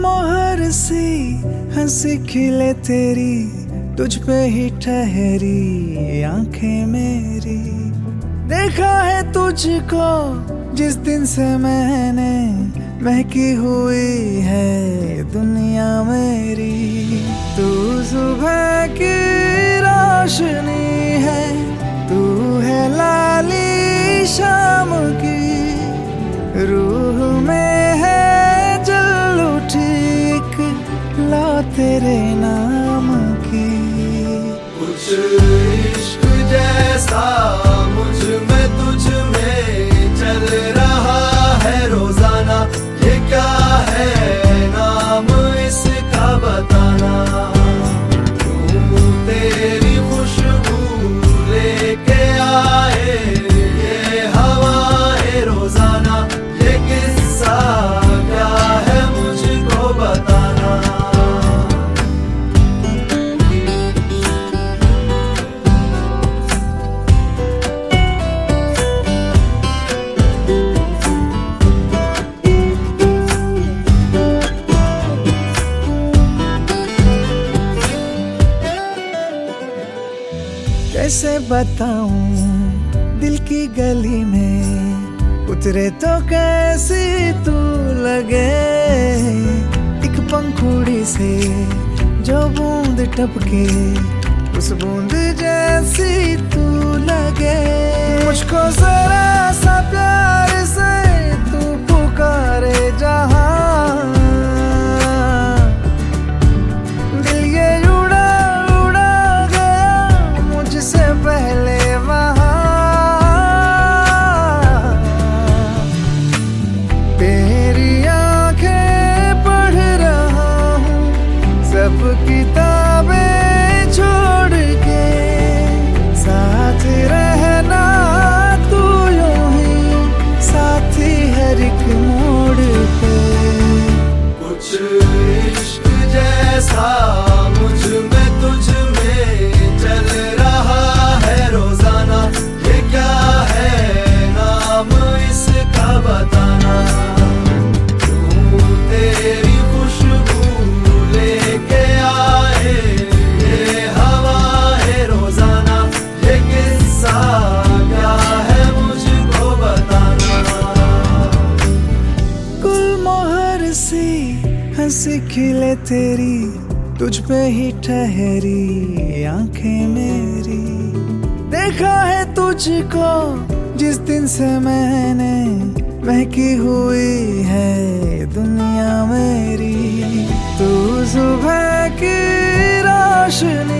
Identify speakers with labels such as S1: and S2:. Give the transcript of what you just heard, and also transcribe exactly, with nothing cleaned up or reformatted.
S1: गुलमोहर सी हंसी खिले तेरी, तुझ पे ही ठहरी आंखें मेरी। देखा है तुझको जिस दिन से मैंने, महकी हुई है दुनिया मेरी। तू सुबह की रोशनी है, तू है लाली शाम की, रूह में है जल उठी एक लो तेरे नाम की।
S2: कुछ इश्क जैसा मुझ में तुझ में चल रहा है रोजाना, ये क्या है नाम इसका बताना। तू तेरी खुशबू लेके आए ये हवाएं रोजाना, ये किस्सा क्या है मुझको बताना।
S1: कैसे बताऊं दिल की गली में उतरे तो कैसी तू लगे। एक पंखुड़ी से जो बूंद टपके, उस बूंद जैसी तू लगे। मुझको जरा सा प्यार से तू पुकारे जहां, दिल ये उड़ा उड़ा गया मुझसे पहले वहां। तेरी आंखें पढ़ रहा हूँ सब किताबें छोड़ के, साथ रहना तू यूं ही साथी हर एक मोड़ पे।
S2: कुछ इश्क जैसा मुझ में तुझ में चल रहा है रोजाना, ये क्या है नाम इसका बताना। तू तेरी खुशबू लेके आए ये हवाएं रोजाना, ये किस्सा क्या है मुझको बताना।
S1: गुलमोहर सी हंसी खिले तेरी, तुझ पे ही ठहरी आंखें मेरी। देखा है तुझको जिस दिन से मैंने, महकी हुई है दुनिया मेरी। तू सुबह की रोशनी